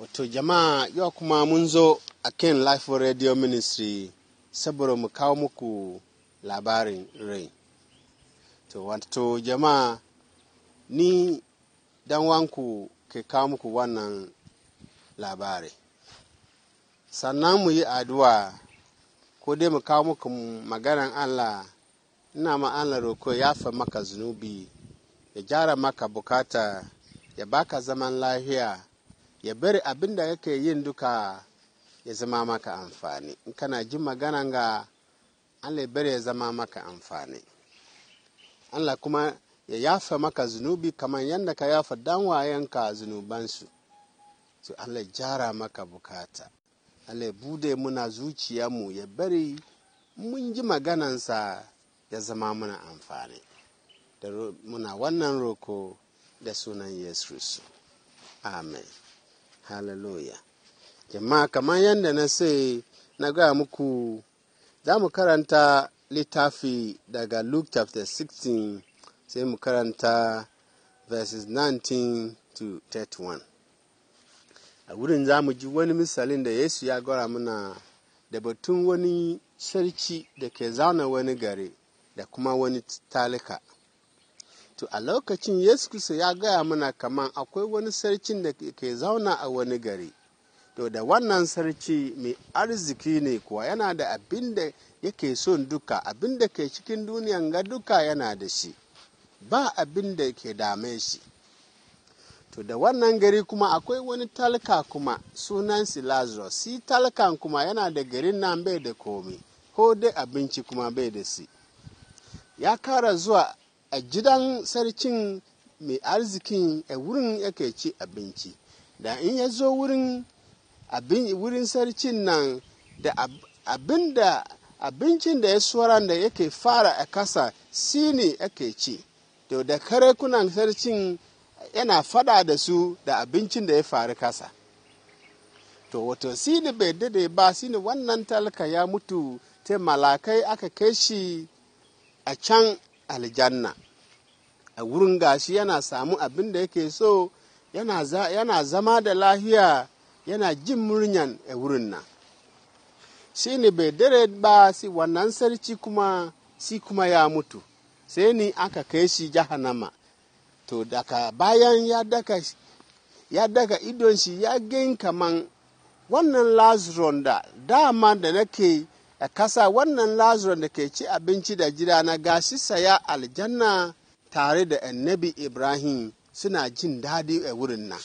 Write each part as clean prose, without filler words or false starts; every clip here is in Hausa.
Wato jama'a yau kuma mun zo a kan Life Radio Ministry saboda mu kawo muku labarin rai. Wato jama'a ni dan wanku ke kawo muku wannan labari. Sannan mu yi addu'a ko dai mu kawo muku maganar Allah. Ina ma Allah roko ya fa maka zunubi, ya gyara maka bukata, ya baka zaman lafiya, ya bari abin da yake yin duka ya zama maka amfani. In kana jin maganan ga Allah ya bari ya zama maka amfani. Allah kuma ya yafa maka zunubi kamar yadda ka yafa danwayenka zunubansu. So Allah ya gyara maka bukata. Allah ya bude muna zuciyarmu, ya bari mun ji maganansa ya zama muna amfani. Da muna wannan roko da sunan Yesu. Amen. Hallelujah. Jama'a kamar yadda na sai na gaya muku, za mu karanta littafi daga Luke chapter 16, sai mu karanta verses 19 to 31. A wurin za mu ji wani misalin da Yesu ya gwara mana da batun wani sarki da ke zauna wani gari da kuma wani talika. To a lokacin Yesu Kristo ya gaya mana kaman akwai wani sarkin da ke zauna a wani gari. To da wannan sarki mai arziki ne kuwa, yana da abin da yake son duka, abin da ke cikin duniyan ga duka yana da shi. Ba abin da ke dame shi. To da wannan gari kuma akwai wani talaka kuma sunansa Lazarus. Si talakan kuma yana da garin nan bai da komai, ko dai abinci kuma bai da shi. Ya kara zuwa a gidan sarkin mai arzikin, a wurin yake ci abinci. Da in ya zo wurin sarkin nan da abincin da ya tsoron da yake fara a kasa shi ne yake ci. To da karekunan sarkin yana fada da su da abincin da ya faru kasa. To wato shi ne bai dade ba, shi ne wannan talaka ya mutu, ta malakai aka kai shi a can aljanna. A wurin gashi yana samu abin da yake so, yana zama da lafiya, yana jin muryan a wurin nan. Shi ne bai dare ba, si wannan sarki kuma ya mutu, sai ni aka kai shi jahannama. To daga bayan ya daga idon shi ya gan kaman wannan Lazarus da dama da nake a kasa, wannan Lazarus da ke ci abinci da gida na gashi saya aljanna tare da annabi Ibrahim, suna jin daɗi a wurin nan.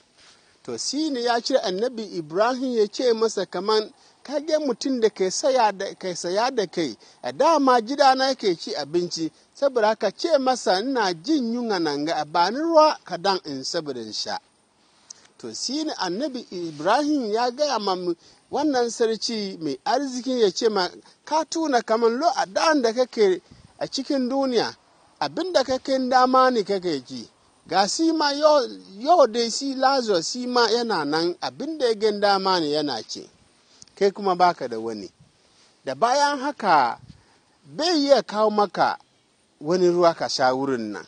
To shi ne ya cire annabi Ibrahim ya ce masa kaman, kage mutum da ke saya da kai, a dama gidana yake ci abinci, saboda haka ce masa ina jin yunwa nan ga ba ni ruwa kadan in saboda in sha. To shi ne annabi Ibrahim ya gaya ma wannan sarki mai arziki ya ce ma, ka tuna kaman a dan da kake a cikin duniya, abin da kake dama ne kake ji. Ga shi ma yau dai shi Lazarus shi ma yana nan, abin da ya gan dama ne yana ce, kai kuma baka da wani. Da bayan haka bai iya kawo maka wani ruwa ka sha wurin nan.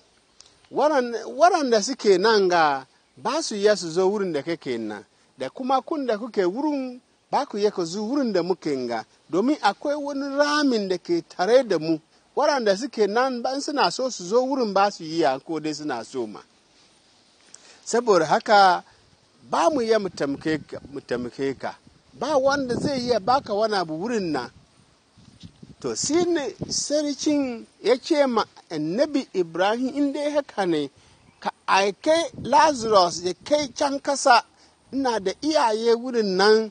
Waɗanda suke nan ga ba su iya su zo wurin da kake nan, da kuma kun da kuke wurin ba ku iya ku zo wurin da muke ga, domin akwai wani ramin da ke tare da mu. Waɗanda suke nan ban suna so su zo wurin ba su yi ko dai suna so ma. Saboda haka ba mu iya mu tamke ka, ba wanda zai iya baka wani abu wurin nan. To shi ne sarkin ya ce ma annabi Ibrahim, in dai haka ne ka aike Lazarus ya kai can kasa, ina da iyaye wurin nan,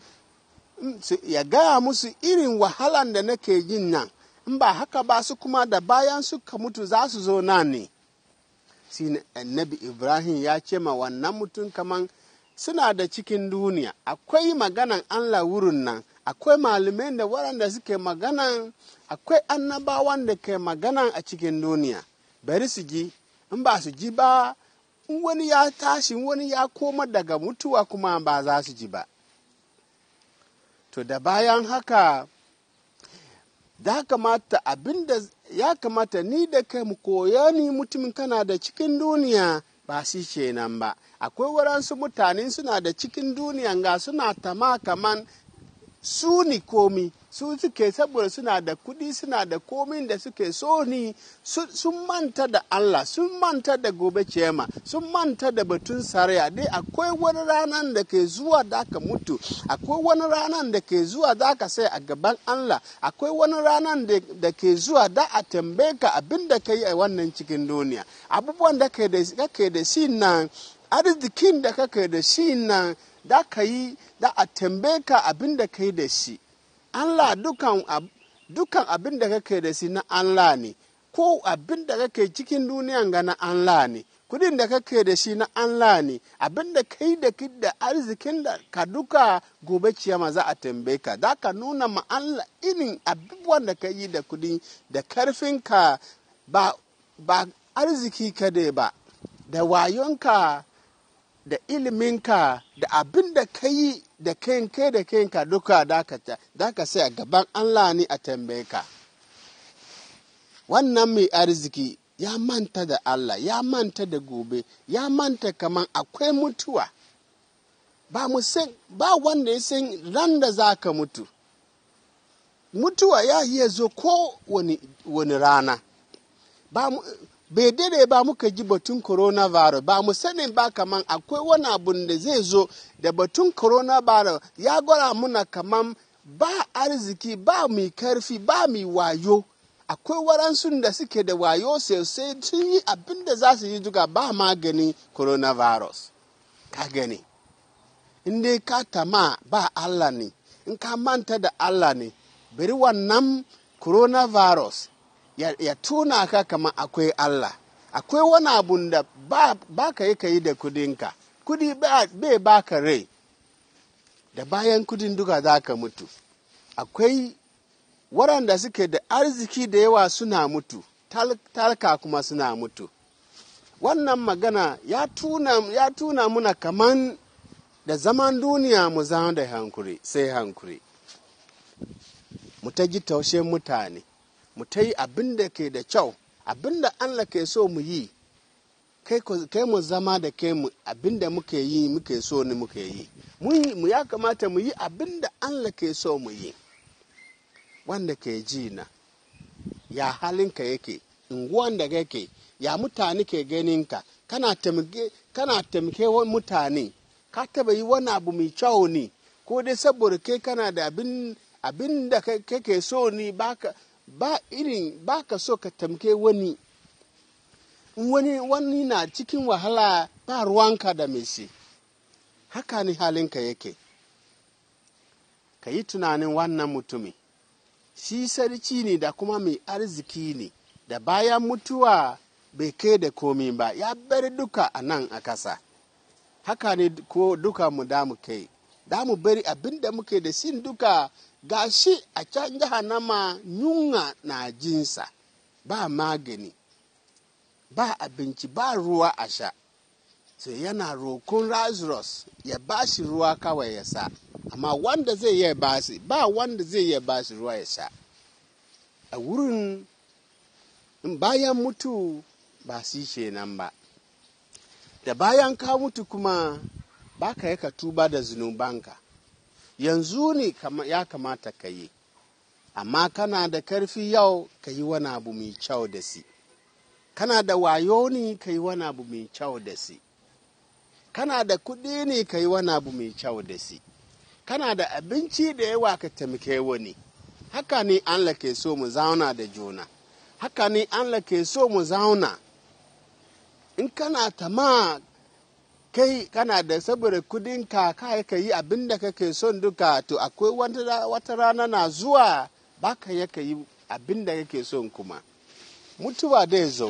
ya gaya musu irin wahalan da nake yin nan. In ba haka ba su kuma da bayan suka mutu za su zo nan ne. Shi ne annabi Ibrahim ya ce ma wannan mutum kaman suna da cikin duniya, akwai maganan Allah wurin nan, akwai malamai da waɗanda suke maganan, akwai annabawan da ke maganan a cikin duniya. Bari su ji, in ba su ji ba, in wani ya tashi, wani ya koma daga mutuwa kuma ba za su ji ba. To da bayan haka, ya kamata ni da kai mu koya ni mutumin kana da cikin duniya, ba shi kenan ba. Akwai waransu mutane suna da cikin duniyan ga suna tama kaman su ni komi, su suke saboda suna da kudi, suna da komin da suke so ni, sun manta da Allah, sun manta da gobe ciyama, sun manta da batun saraya. Dai akwai wani ranar da ke zuwa da ka mutu, akwai wani ranar da ke zuwa da ka sai a gaban Allah, akwai wani ranar da ke zuwa da a tambaye ka abin da ka yi a wannan cikin duniya. Abubuwan da kake da shi nan, arzikin da kake da shi nan, da ka yi da a tambaye ka abin da ka yi da shi. Allah dukan abin da kake da shi na Allah ne, ko abin da kake cikin duniyan ga na Allah ne, kudin da kake da shi na Allah ne, abin da ka yi da arzikin da ka duka gobe ciyama za a tambaye ka. Da ka nuna ma Allah irin abubuwan da ka yi da kudi da karfinka, ba arziki kadai ba, da wayonka, da iliminka, da abin da ka yi da kai da kanka duka da ka sai a gaban Allah ne a tambaye ka. Wannan mai arziki ya manta da Allah, ya manta da gobe, ya manta kaman akwai mutuwa. Ba wanda ya san ran da za ka mutu. Mutuwa ya iya zo ko wani rana. Bai dare ba muka ji batun coronavirus, ba mu sanin ba kaman akwai wani abu da zai zo da batun coronavirus ya gwara muna kaman ba arziki, ba mai karfi, ba mai wayo. Akwai waransu da suke da wayo sosai sun yi abin da za su yi duka ba magani coronavirus. Ka gani, in dai ka tama ba Allah ne, in ka manta da Allah ne, bari wannan coronavirus ya tuna ka kamar akwai Allah. Akwai wani abu da ba ka yi da kudinka. Kudi bai baka rai. Da bayan kudin duka za ka mutu. Akwai waɗanda suke da arziki da yawa suna mutu, talaka kuma suna mutu. Wannan magana ya tuna muna kaman da zaman duniya mu zama da hankuri, sai hankuri. Mu ta ji taushen mutane. Mu ta yi abin da ke da kyau, abin da Allah ke so mu yi, kai mu zama da kai mu abin da muke yi muke so ne muke yi. Mu ya kamata mu yi abin da Allah ke so mu yi. Wanda ke ji na, ya halinka yake, unguwan da kake, ya mutane ke ganinka, kana taimake mutane, ka taba yi wani abu mai kyau ne, ko dai saboda kai kana da abin da kake so ne ba ka so ka tamke wani na cikin wahala ba ruwanka da mai shi. Haka ne halinka yake. Ka yi tunanin wannan mutumi, shi sarki ne da kuma mai arziki ne, da bayan mutuwa bai kai da komi ba, ya bari duka a nan a kasa. Haka ne ko duka mu da mu kai, da mu bari abin da muke da sin duka. Gashi a can jahannama yunwa na jinsa, ba magani, ba abinci, ba ruwa a sha. Sai yana rokon Lazarus ya ba shi ruwa kawai ya sa, amma wanda zai yi ba shi, ba wanda zai yi ba shi ruwa ya sha. A wurin bayan mutu ba shi kenan ba. Da bayan ka mutu kuma ba ka yi ka tuba da zunubanka. Yanzu ne ya kamata ka yi, amma kana da karfi yau ka yi wani abu mai kyau da shi. Kana da wayo ne ka yi wani abu mai kyau da shi. Kana da kuɗi ne ka yi wani abu mai kyau da shi. Kana da abinci da yawa ka taimake wani. Haka ne Allah ke so mu zauna da juna. Haka ne Allah ke so mu zauna. In kana tama kai kana da saboda kudinka ka yi abin da kake son duka, to akwai wata rana na zuwa ba ka yi abin da kake son kuma. Mutuwa dai zo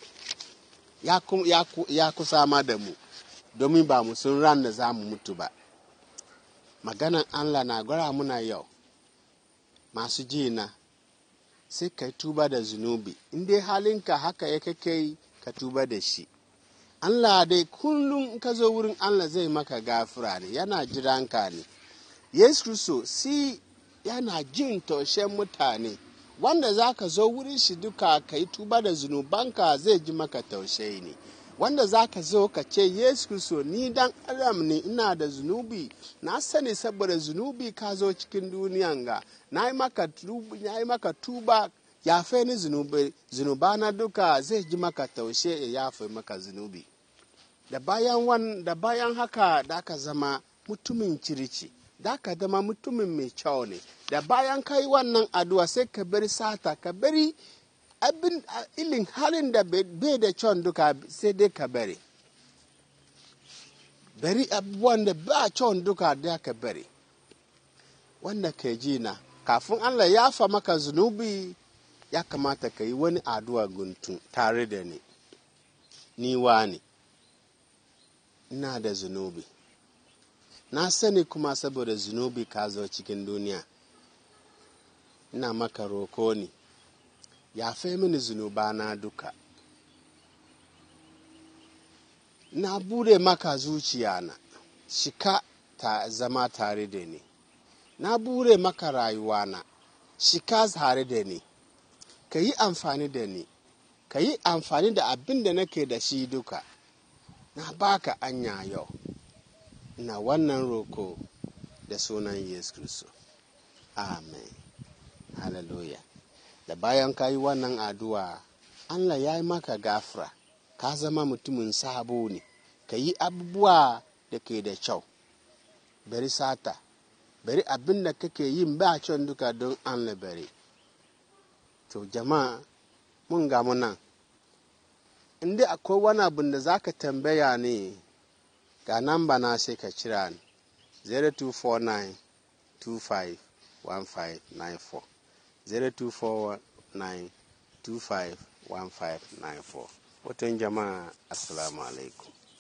ya kusa ma da mu, domin ba mu sun ran da za mu mutu ba. Maganan Allah na gwara muna yau, masu jina, sai ka tuba da zunubi. In dai halinka haka ya kai ka tuba da shi. Allah dai kullum ka zo wurin Allah zai maka gafura ne, yana jiranka ne. Yesu Kristo si yana jin taushen mutane, wanda za ka zo wurin shi duka ka yi tuba da zunubanka zai ji maka taushe ne. wanda za ka zo ka ce Yesu Kristo ni dan adam ne, ina da zunubi, na sani saboda zunubi ka zo cikin duniyan ga, na yi maka tuba, yafe ni zunubana duka, zai ji maka taushe ya yafe maka zunubi. Da bayan haka da ka zama mutumin kirki, da ka zama mutumin mai kyau ne. Da bayan ka yi wannan addu'a sai ka bari sata, ka bari ilin halin da bai da kyau duka sai dai ka bari. Bari abubuwan da ba kyau duka da ka bari. Wanda ka ji na, kafin Allah ya fa maka zunubi, ya kamata ka yi wani addu'a guntu tare da ni. Ni wani, ina da zunubi. Na sani kuma saboda zunubi ka zo cikin duniya. Ina maka roko ne, yafe mini zunubana duka. Na bude maka zuciyana, shika ta zama tare da ni. Na bude maka rayuwana, shika tare da ni. Ka yi amfani da ni, ka yi amfani da abin da nake da shi duka. Na baka anya yau. Na wannan roko da sunan Yesu Kristo. Amen. Hallelujah. Da bayan ka yi wannan addu'a, Allah ya yi maka gafara, ka zama mutumin sabo ne, ka yi abubuwa da ke da kyau. Bari sata, bari abin da kake yin ba kyau duka don Allah bari. To jama'a, mun gamu nan. Inda akwai wani abin da za ka tambaya ne, ga namba na sai ka kira ni 0249251594 0249251594. Watan jama'a, assalamu alaikum.